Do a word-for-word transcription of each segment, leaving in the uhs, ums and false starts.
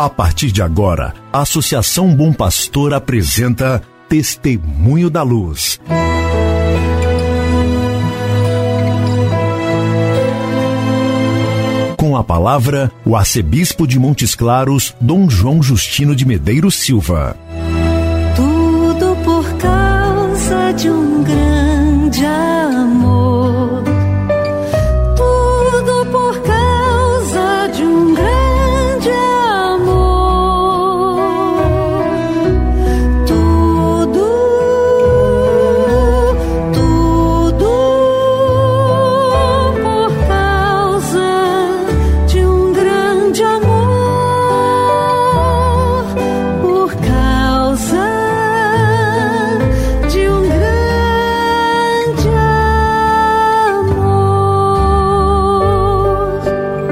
A partir de agora, a Associação Bom Pastor apresenta Testemunho da Luz. Com a palavra, o arcebispo de Montes Claros, Dom João Justino de Medeiros Silva. Tudo por causa de um grande amor. Tudo por causa de um grande amor. Tudo, tudo por causa de um grande amor. Por causa de um grande amor.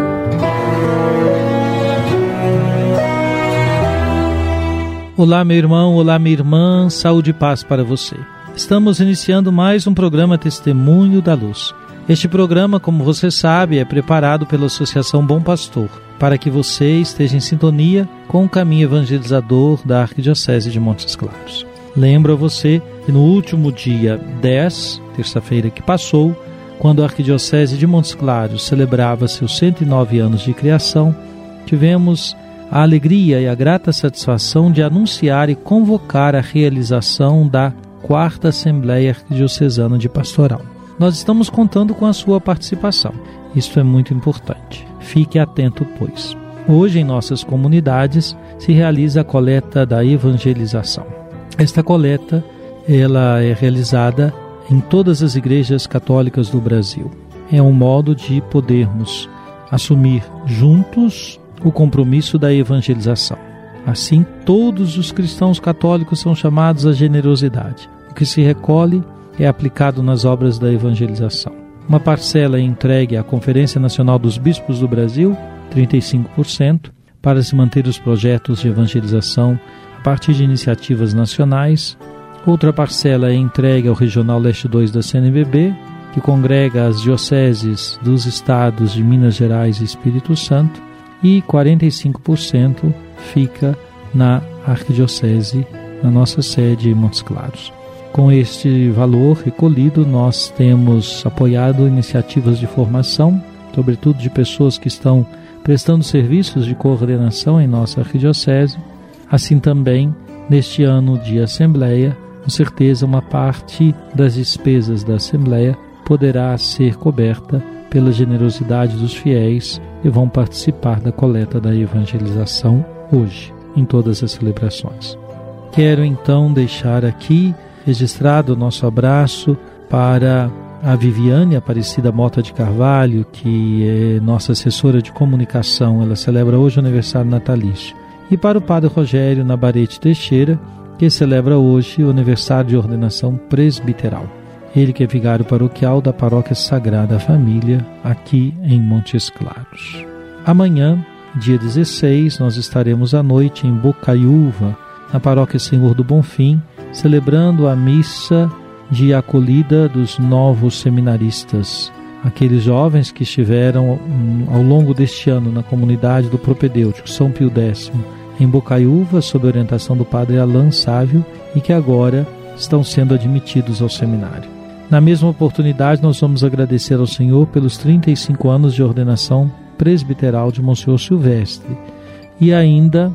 Olá, meu irmão, olá, minha irmã, saúde e paz para você. Estamos iniciando mais um programa Testemunho da Luz. Este programa, como você sabe, é preparado pela Associação Bom Pastor, para que você esteja em sintonia com o caminho evangelizador da Arquidiocese de Montes Claros. Lembro a você que no último dia dez, terça-feira que passou, quando a Arquidiocese de Montes Claros celebrava seus cento e nove anos de criação, tivemos a alegria e a grata satisfação de anunciar e convocar a realização da quarta Assembleia Arquidiocesana de Pastoral. Nós estamos contando com a sua participação. Isso é muito importante. Fique atento, pois. Hoje, em nossas comunidades, se realiza a coleta da evangelização. Esta coleta, ela é realizada em todas as igrejas católicas do Brasil. É um modo de podermos assumir juntos o compromisso da evangelização. Assim, todos os cristãos católicos são chamados à generosidade. O que se recolhe é aplicado nas obras da evangelização. Uma parcela é entregue à Conferência Nacional dos Bispos do Brasil, trinta e cinco por cento, para se manter os projetos de evangelização a partir de iniciativas nacionais. Outra parcela é entregue ao Regional Leste dois da C N B B, que congrega as dioceses dos estados de Minas Gerais e Espírito Santo, e quarenta e cinco por cento fica na Arquidiocese, na nossa sede em Montes Claros. Com este valor recolhido, nós temos apoiado iniciativas de formação, sobretudo de pessoas que estão prestando serviços de coordenação em nossa arquidiocese. Assim também, neste ano de Assembleia, com certeza uma parte das despesas da Assembleia poderá ser coberta pela generosidade dos fiéis que vão participar da coleta da evangelização hoje, em todas as celebrações. Quero então deixar aqui registrado o nosso abraço para a Viviane Aparecida Mota de Carvalho, que é nossa assessora de comunicação. Ela celebra hoje o aniversário natalício. E para o Padre Rogério Nabarete Teixeira, que celebra hoje o aniversário de ordenação presbiteral. Ele que é vigário paroquial da Paróquia Sagrada Família, aqui em Montes Claros. Amanhã, dia dezesseis, nós estaremos à noite em Bocaiúva, na Paróquia Senhor do Bonfim, celebrando a missa de acolhida dos novos seminaristas, aqueles jovens que estiveram ao longo deste ano na comunidade do propedêutico São Pio X, em Bocaiúva, sob a orientação do Padre Alain Sávio, e que agora estão sendo admitidos ao seminário. Na mesma oportunidade, nós vamos agradecer ao Senhor pelos trinta e cinco anos de ordenação presbiteral de Monsenhor Silvestre. E ainda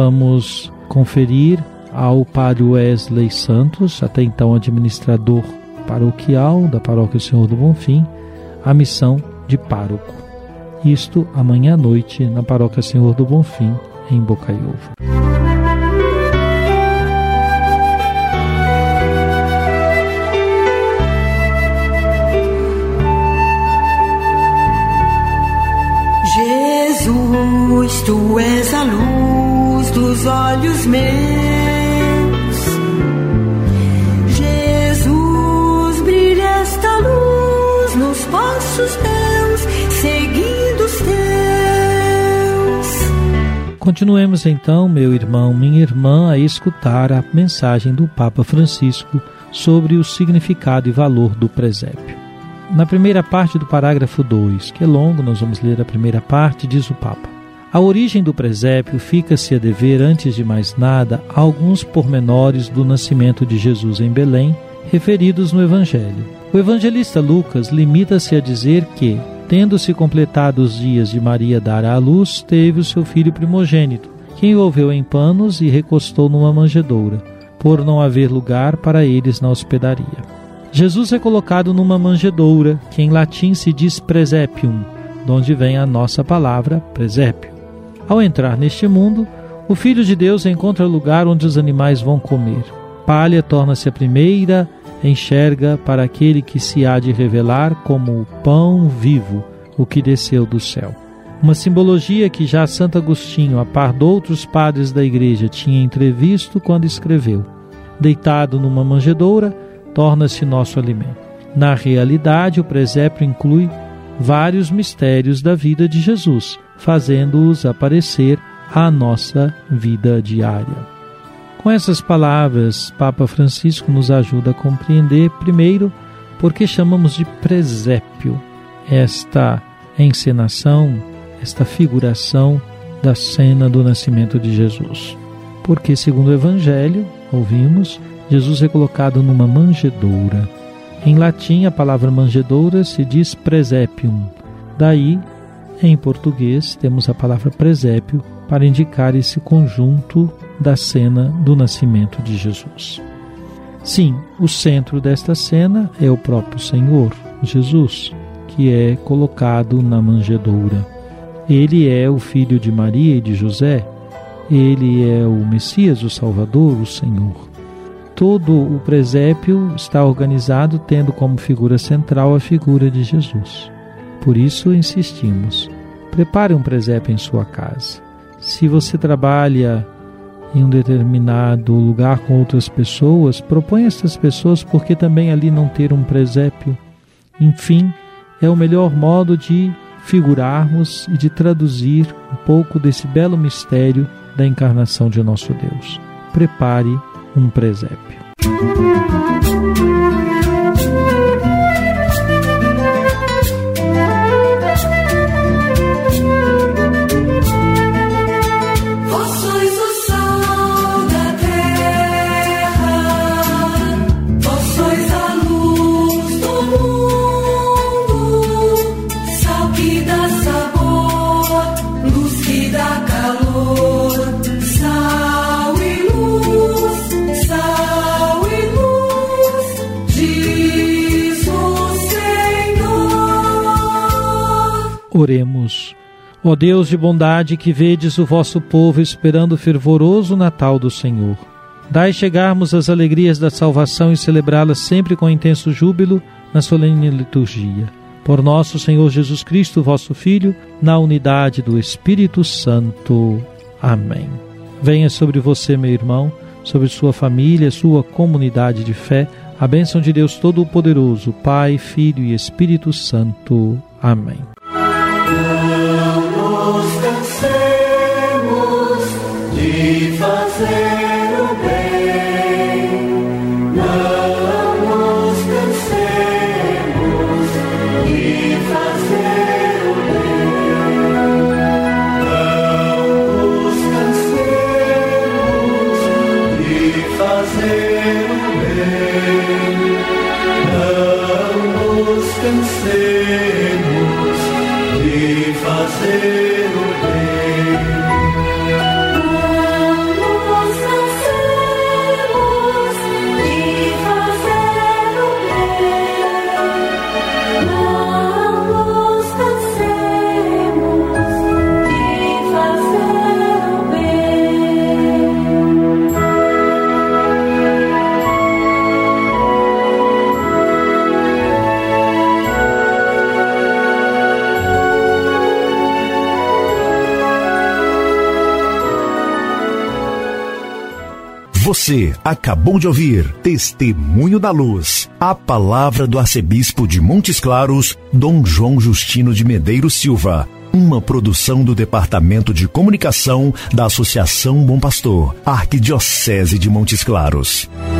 vamos conferir ao Padre Wesley Santos, até então administrador paroquial da Paróquia Senhor do Bonfim, a missão de pároco. Isto amanhã à noite na Paróquia Senhor do Bonfim, em Bocaiúva. Jesus, tu és a luz dos olhos meus. Jesus, brilha esta luz nos passos teus, seguindo os teus. Continuemos então, meu irmão, minha irmã, a escutar a mensagem do Papa Francisco sobre o significado e valor do presépio. Na primeira parte do parágrafo dois, que é longo, nós vamos ler a primeira parte, diz o Papa: A origem do presépio fica-se a dever, antes de mais nada, a alguns pormenores do nascimento de Jesus em Belém, referidos no Evangelho. O evangelista Lucas limita-se a dizer que, tendo-se completado os dias de Maria dar à luz, teve o seu filho primogênito, que envolveu em panos e recostou numa manjedoura, por não haver lugar para eles na hospedaria. Jesus é colocado numa manjedoura, que em latim se diz presepium, de onde vem a nossa palavra presépio. Ao entrar neste mundo, o Filho de Deus encontra lugar onde os animais vão comer. Palha torna-se a primeira enxerga para aquele que se há de revelar como o pão vivo, o que desceu do céu. Uma simbologia que já Santo Agostinho, a par de outros padres da Igreja, tinha entrevisto quando escreveu: deitado numa manjedoura, torna-se nosso alimento. Na realidade, o presépio inclui vários mistérios da vida de Jesus, fazendo-os aparecer à nossa vida diária. Com essas palavras, Papa Francisco nos ajuda a compreender, primeiro, por que chamamos de presépio esta encenação, esta figuração da cena do nascimento de Jesus. Porque, segundo o Evangelho, ouvimos, Jesus é colocado numa manjedoura. Em latim, a palavra manjedoura se diz presepium. Daí, em português, temos a palavra presépio para indicar esse conjunto da cena do nascimento de Jesus. Sim, o centro desta cena é o próprio Senhor, Jesus, que é colocado na manjedoura. Ele é o filho de Maria e de José, ele é o Messias, o Salvador, o Senhor. Todo o presépio está organizado tendo como figura central a figura de Jesus. Por isso insistimos, prepare um presépio em sua casa. Se você trabalha em um determinado lugar com outras pessoas, proponha essas pessoas, porque também ali não ter um presépio. Enfim, é o melhor modo de figurarmos e de traduzir um pouco desse belo mistério da encarnação de nosso Deus. Prepare um presépio. Oremos. Ó Deus de bondade, que vedes o vosso povo esperando o fervoroso Natal do Senhor, dai chegarmos às alegrias da salvação e celebrá-las sempre com intenso júbilo na solene liturgia. Por nosso Senhor Jesus Cristo, vosso Filho, na unidade do Espírito Santo. Amém. Venha sobre você, meu irmão, sobre sua família, sua comunidade de fé, a bênção de Deus Todo-Poderoso, Pai, Filho e Espírito Santo. Amém. Não nos cansemos de fazer o bem, não nos cansemos de fazer o bem, não nos cansemos de fazer o bem, não nos cansemos de fazer o bem. Não nos cansemos de fazer o bem. Não nos cansemos de fazer o bem. Você acabou de ouvir Testemunho da Luz, a palavra do arcebispo de Montes Claros, Dom João Justino de Medeiros Silva, uma produção do Departamento de Comunicação da Associação Bom Pastor, Arquidiocese de Montes Claros.